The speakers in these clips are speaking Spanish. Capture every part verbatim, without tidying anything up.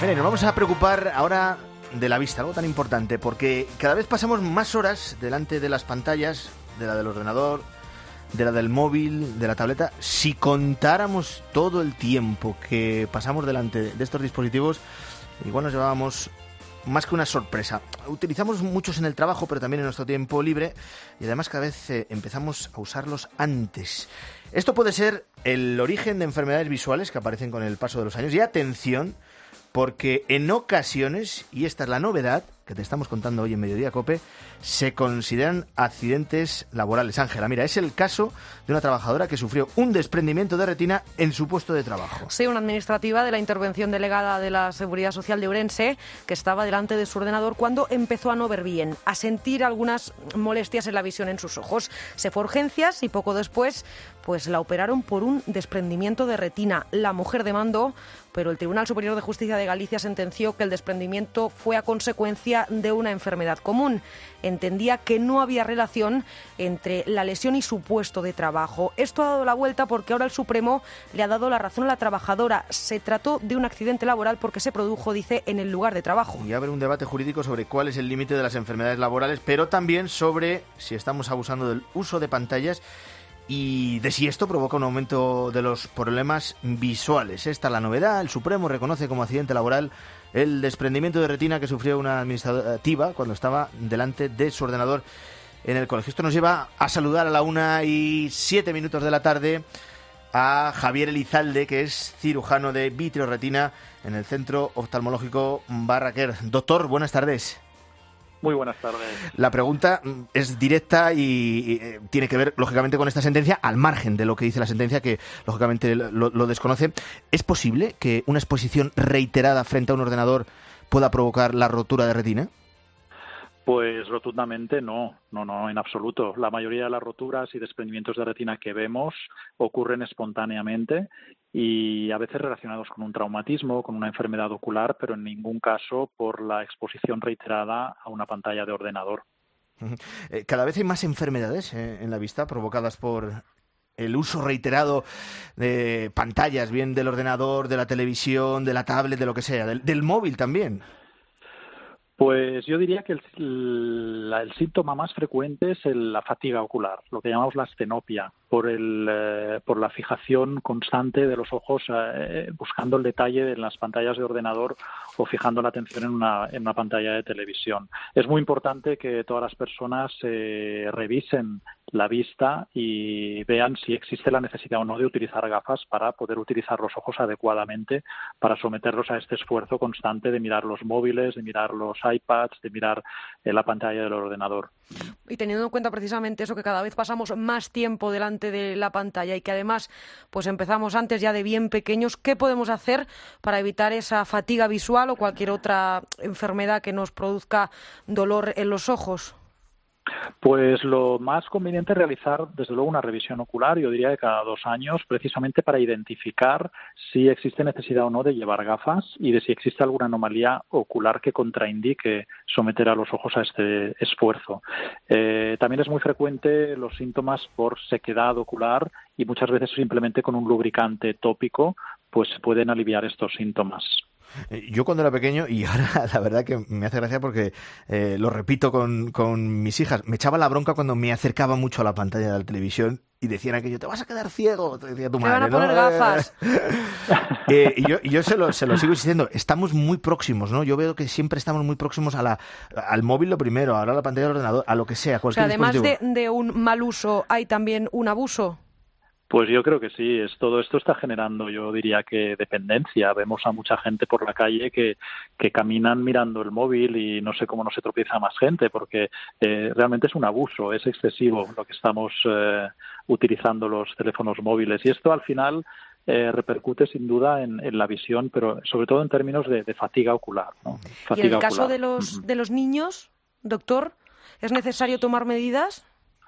Gene, nos vamos a preocupar ahora de la vista, algo tan importante, porque cada vez pasamos más horas delante de las pantallas, de la del ordenador, de la del móvil, de la tableta. Si contáramos todo el tiempo que pasamos delante de estos dispositivos, igual nos llevábamos más que una sorpresa. Utilizamos muchos en el trabajo, pero también en nuestro tiempo libre, y además cada vez eh, empezamos a usarlos antes. Esto puede ser el origen de enfermedades visuales que aparecen con el paso de los años. Y atención, porque en ocasiones, y esta es la novedad que te estamos contando hoy en Mediodía Cope, se consideran accidentes laborales. Ángela, mira, es el caso de una trabajadora que sufrió un desprendimiento de retina en su puesto de trabajo. Sí, una administrativa de la intervención delegada de la Seguridad Social de Ourense, que estaba delante de su ordenador cuando empezó a no ver bien, a sentir algunas molestias en la visión en sus ojos. Se fue a urgencias y poco después pues la operaron por un desprendimiento de retina. La mujer demandó, pero el Tribunal Superior de Justicia de Galicia sentenció que el desprendimiento fue a consecuencia de una enfermedad común. Entendía que no había relación entre la lesión y su puesto de trabajo. Esto ha dado la vuelta porque ahora el Supremo le ha dado la razón a la trabajadora. Se trató de un accidente laboral porque se produjo, dice, en el lugar de trabajo. Y habrá un debate jurídico sobre cuál es el límite de las enfermedades laborales, pero también sobre si estamos abusando del uso de pantallas y de si esto provoca un aumento de los problemas visuales. Esta es la novedad. El Supremo reconoce como accidente laboral el desprendimiento de retina que sufrió una administrativa cuando estaba delante de su ordenador en el colegio. Esto nos lleva a saludar a la una y siete minutos de la tarde a Javier Elizalde, que es cirujano de vitreoretina en el Centro Oftalmológico Barraquer. Doctor, buenas tardes. Muy buenas tardes. La pregunta es directa y, y eh, tiene que ver, lógicamente, con esta sentencia, al margen de lo que dice la sentencia, que, lógicamente, lo, lo desconoce. ¿Es posible que una exposición reiterada frente a un ordenador pueda provocar la rotura de retina? Pues rotundamente no, no, no, en absoluto. La mayoría de las roturas y desprendimientos de retina que vemos ocurren espontáneamente y a veces relacionados con un traumatismo, con una enfermedad ocular, pero en ningún caso por la exposición reiterada a una pantalla de ordenador. Cada vez hay más enfermedades eh, en la vista provocadas por el uso reiterado de pantallas, bien del ordenador, de la televisión, de la tablet, de lo que sea, del, del móvil también. Pues yo diría que el, el, el síntoma más frecuente es el, la fatiga ocular, lo que llamamos la astenopia, por, el, eh, por la fijación constante de los ojos eh, buscando el detalle en las pantallas de ordenador o fijando la atención en una, en una pantalla de televisión. Es muy importante que todas las personas eh, revisen la vista y vean si existe la necesidad o no de utilizar gafas para poder utilizar los ojos adecuadamente para someterlos a este esfuerzo constante de mirar los móviles, de mirar los iPads, de mirar eh, la pantalla del ordenador. Y teniendo en cuenta precisamente eso, que cada vez pasamos más tiempo delante de la pantalla y que además pues empezamos antes ya de bien pequeños, ¿qué podemos hacer para evitar esa fatiga visual o cualquier otra enfermedad que nos produzca dolor en los ojos? Pues lo más conveniente es realizar, desde luego, una revisión ocular, yo diría que cada dos años, precisamente para identificar si existe necesidad o no de llevar gafas y de si existe alguna anomalía ocular que contraindique someter a los ojos a este esfuerzo. Eh, también es muy frecuente los síntomas por sequedad ocular y muchas veces simplemente con un lubricante tópico pues se pueden aliviar estos síntomas. Yo cuando era pequeño, y ahora la verdad que me hace gracia porque eh, lo repito con, con mis hijas, me echaba la bronca cuando me acercaba mucho a la pantalla de la televisión y decían aquello, te vas a quedar ciego, te decía tu madre, van a poner ¿no? gafas. eh, y yo, y yo se, lo, se lo sigo insistiendo, estamos muy próximos, ¿no? Yo veo que siempre estamos muy próximos a la, al móvil lo primero, ahora a la pantalla del ordenador, a lo que sea, cualquier O sea, además de, dispositivo. de un mal uso, ¿hay también un abuso? Pues yo creo que sí, es, todo esto está generando, yo diría que dependencia. Vemos a mucha gente por la calle que, que caminan mirando el móvil y no sé cómo no se tropieza más gente, porque eh, realmente es un abuso, es excesivo lo que estamos eh, utilizando los teléfonos móviles. Y esto al final eh, repercute sin duda en, en la visión, pero sobre todo en términos de, de fatiga ocular, ¿no? Fatiga ¿Y en el caso ocular. de los, de los niños, doctor, es necesario tomar medidas?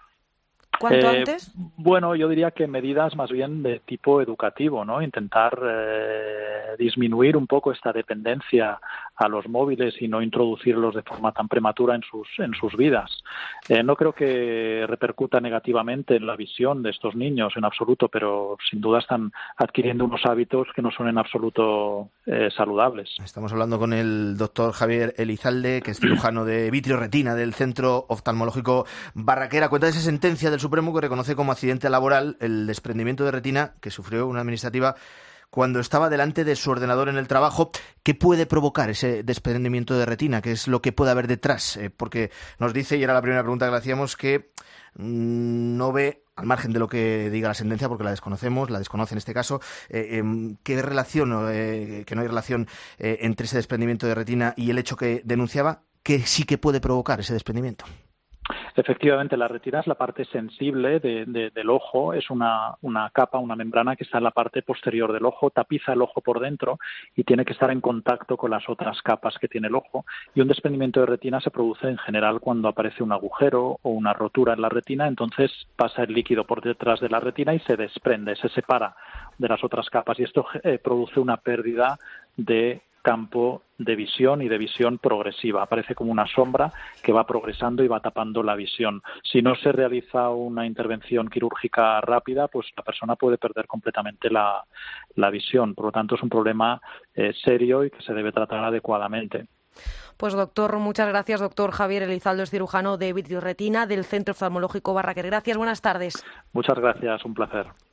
¿Cuánto eh, antes? Bueno, yo diría que medidas más bien de tipo educativo, ¿no? Intentar eh, disminuir un poco esta dependencia a los móviles y no introducirlos de forma tan prematura en sus, en sus vidas. Eh, no creo que repercuta negativamente en la visión de estos niños en absoluto, pero sin duda están adquiriendo unos hábitos que no son en absoluto eh, saludables. Estamos hablando con el doctor Javier Elizalde, que es cirujano de vitrio-retina del Centro Oftalmológico Barraquera. Cuenta de esa sentencia del Supremo que reconoce como accidente laboral el desprendimiento de retina que sufrió una administrativa cuando estaba delante de su ordenador en el trabajo. ¿Qué puede provocar ese desprendimiento de retina? ¿Qué es lo que puede haber detrás? Eh, porque nos dice, y era la primera pregunta que le hacíamos, que mmm, no ve, al margen de lo que diga la sentencia, porque la desconocemos, la desconoce en este caso, eh, eh, ¿qué relación, eh, que no hay relación eh, entre ese desprendimiento de retina y el hecho que denunciaba, que sí que puede provocar ese desprendimiento? Efectivamente, la retina es la parte sensible de, de, del ojo, es una, una capa, una membrana que está en la parte posterior del ojo, tapiza el ojo por dentro y tiene que estar en contacto con las otras capas que tiene el ojo. Y un desprendimiento de retina se produce en general cuando aparece un agujero o una rotura en la retina, entonces pasa el líquido por detrás de la retina y se desprende, se separa de las otras capas y esto eh, produce una pérdida de campo de visión y de visión progresiva. Aparece como una sombra que va progresando y va tapando la visión. Si no se realiza una intervención quirúrgica rápida, pues la persona puede perder completamente la, la visión. Por lo tanto, es un problema eh, serio y que se debe tratar adecuadamente. Pues doctor, muchas gracias. Doctor Javier Elizalde, es cirujano de vitrio-retina del Centro Oftalmológico Barraquer. Gracias, buenas tardes. Muchas gracias, un placer.